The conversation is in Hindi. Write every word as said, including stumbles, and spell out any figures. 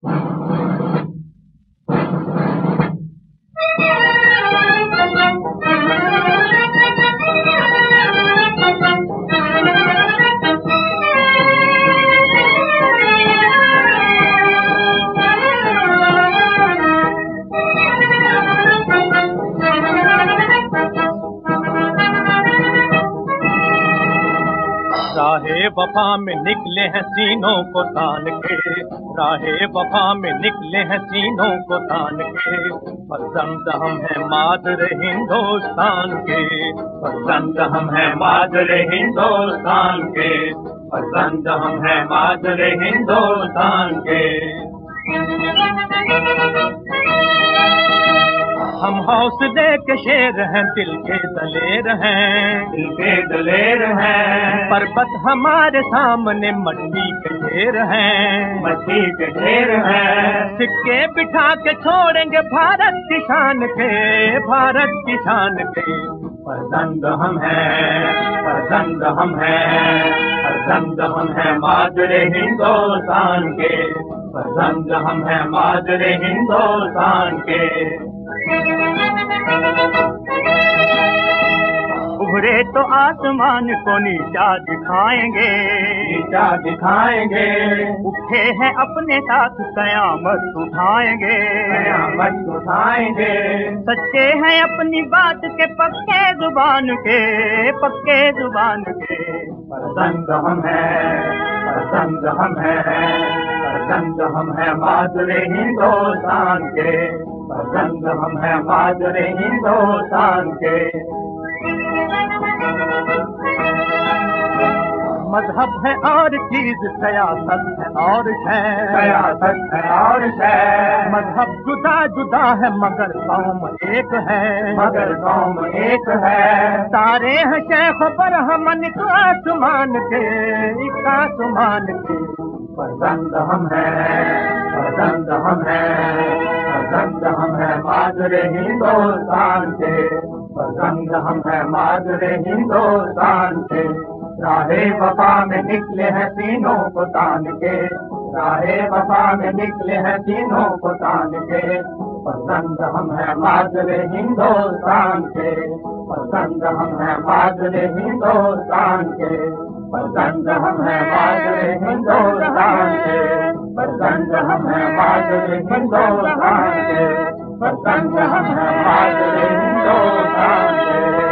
राहे वफा में निकले हैं सीनों को तान के, राहे वफा में निकले हैं सीनों को तान के। फर्जंद हम हैं मादर हिंदुस्तान के, फर्जंद हम हैं मादर हिंदुस्तान के, फर्जंद हम हैं मादर हिंदुस्तान के। हम हौसले के शेर हैं, दिल के दलेर हैं, दिल के दलेर हैं। पर्वत हमारे सामने मट्टी के ढेर हैं, मट्टी के ढेर हैं। सिक्के बिठा के छोड़ेंगे भारत की शान के, भारत की शान के। फर्जंद हम हैं, फर्जंद हम हैं, फर्जंद हम हैं मादर हिंदुस्तान के, फर्जंद हम हैं मादर हिंदुस्तान के। उभरे तो आसमान को नीचा दिखाएंगे, नीचा दिखाएंगे। उठे हैं अपने साथ कयामत उठाएंगे, कयामत उठाएंगे। सच्चे हैं अपनी बात के, पक्के जुबान के, पक्के जुबान के। फर्जंद हम हैं, फर्जंद हम हैं, फर्जंद हम हैं मादर हिंदुस्तान के, फर्जंद हम हैं मादर हिंदुस्तान के। मजहब है और चीज, सियासत है और शय, सियासत है और शय। मजहब जुदा जुदा है मगर कौम एक है, मगर कौम एक है। सारे हैं शेख पर हमन को आसमान के, एक आसमान के। फर्जंद हम हैं, फर्जंद हम हैं, फर्जंद हम हैं मादर हिंदुस्तान के, फर्जंद हम हैं मादर हिंदुस्तान के। राहे वफा में निकले हैं सीनों को तान के, राहे वफा में निकले हैं सीनों को तान के। फर्जंद हम हैं मादर हिंदुस्तान के, फर्जंद हम हैं मादर हिंदुस्तान के, फर्जंद हम हैं मादर हिंदुस्तान के, फर्जंद हम हैं मादर हिंदुस्तान के, फर्जंद हम हैं मादर हिंदुस्तान के।